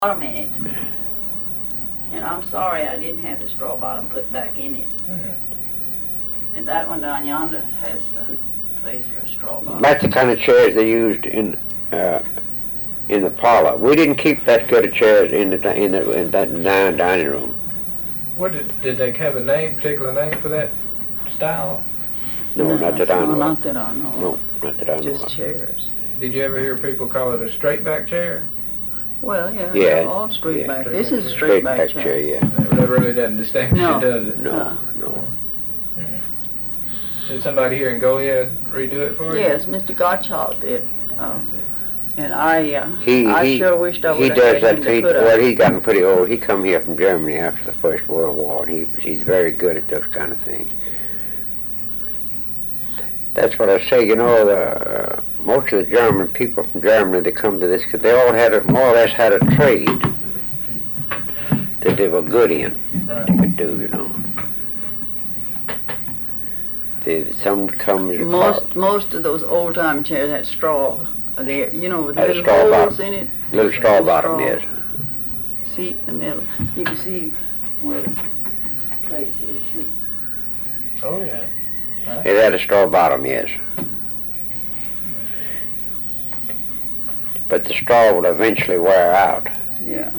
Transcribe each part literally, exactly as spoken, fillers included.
bottom in it. And I'm sorry I didn't have the straw bottom put back in it. Hmm. And that one down yonder has the place for a straw bottom. That's the kind of chairs they used in uh, in the parlor. We didn't keep that good of chairs in the in the in that down dining room. What did did they have a name, particular name for that style? No, not that I know. No, of. not that I know. No, not that I know. Just of. chairs. Did you ever hear people call it a straight back chair? Well, yeah, Yeah, they're all straight yeah. back. Straight This back is a chair. straight back back chair. chair, yeah. That really doesn't distinguish No. it, does it? No, Uh, no. Did somebody here in Goliad redo it for you? Yes, Mister Gottschalk did. Uh, and I, uh, He I he sure wished I he would have does had that. him to He, put well, a, he's gotten pretty old. He come here from Germany after the First World War, and he he's very good at those kind of things. That's what I say. You know, the, uh, most of the German people from Germany, they come to this because they all had a, more or less had a trade that they were good in. Right. They could do, you know. They, some come. most most of those old time chairs had straw there, you know, with Had a little straw holes bottom. in it. Little straw Little bottom, straw. yes. Seat in the middle. You can see where the place is. See. Oh yeah. It had a straw bottom, yes. But the straw will eventually wear out. Yeah.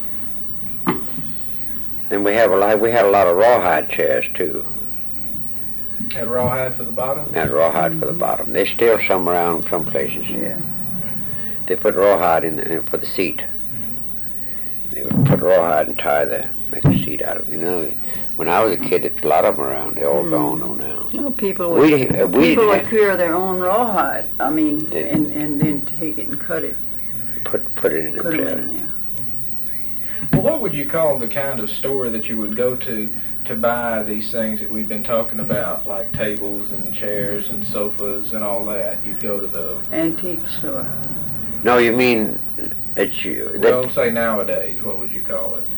And we have a lot. We had a lot of rawhide chairs too. Had rawhide for the bottom? Had rawhide for the bottom. There's still some around some places. Yeah. They put rawhide in, the, in for the seat. They would put rawhide and tie the make a seat out of it. You know, when I was a kid, there's a lot of them around. They're all Mm. gone though now. You know, people would, We uh, we people would didn't cure their own rawhide. I mean, Yeah. and, and then take it and cut it, put put it in put them themselves. in there. Well, what would you call the kind of store that you would go to to buy these things that we've been talking about, like tables and chairs and sofas and all that? You'd go to the, Antique store. No, you mean it's you. That, well, say nowadays, what would you call it?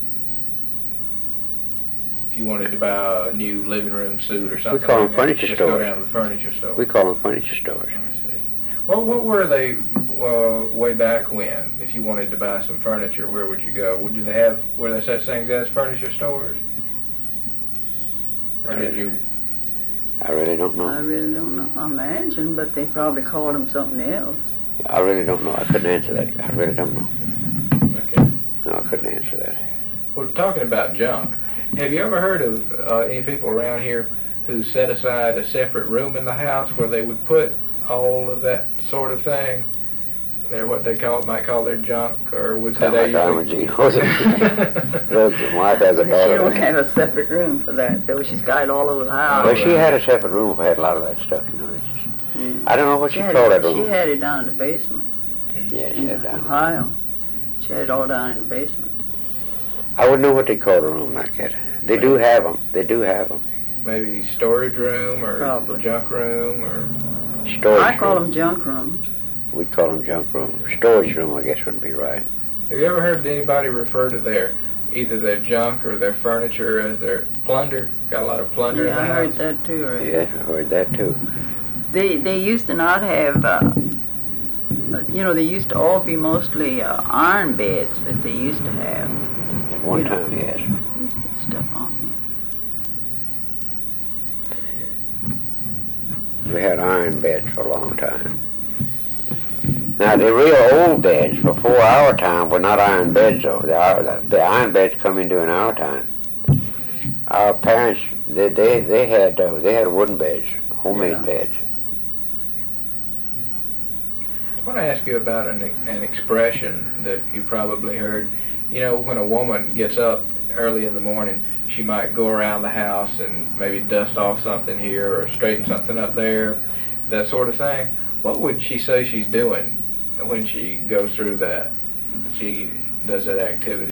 If you wanted to buy a new living room suit or something call like them that, furniture just go stores. down to the furniture store. we call them furniture stores. I see. Well, what were they uh, way back when? If you wanted to buy some furniture, where would you go? Did they have, were there such things as furniture stores? Or did you? I really don't know. I really don't know. I imagine, but they probably called them something else. I really don't know. I couldn't answer that. I really don't know. Okay. No, I couldn't answer that. Well, talking about junk, have you ever heard of uh, any people around here who set aside a separate room in the house where they would put all of that sort of thing? They're what they call might call their junk, or would Kind they? of like Gene. Rose, my wife has a She daughter. don't have a separate room for that, though. She's got it all over the house. Well, she had a separate room. We had a lot of that stuff, you know. It's just, Yeah. I don't know what She she had called it, that she room. had it down in the basement Yeah, she in had it down. Ohio. She had it all down in the basement. I wouldn't know what they called a room like that. They do have them. They do have them. Maybe storage room or Probably. junk room or. Storage I call room. them junk rooms. We'd call them junk room. Storage room, I guess, would be right. Have you ever heard anybody refer to their either their junk or their furniture as their plunder? Got a lot of plunder Yeah, in the I house. heard that too. Right? Yeah, I heard that too. They they used to not have, uh, you know, they used to all be mostly uh, iron beds that they used to have. At one You know. time, yes. What's this stuff on here? We had iron beds for a long time. Now, the real old beds before our time were not iron beds, though. The, our- the iron beds come in during our time. Our parents, they they, they had uh, they had wooden beds, homemade Yeah. beds. I want to ask you about an, an expression that you probably heard. You know, when a woman gets up early in the morning, she might go around the house and maybe dust off something here or straighten something up there, that sort of thing. What would she say she's doing when she goes through that? She does that activity.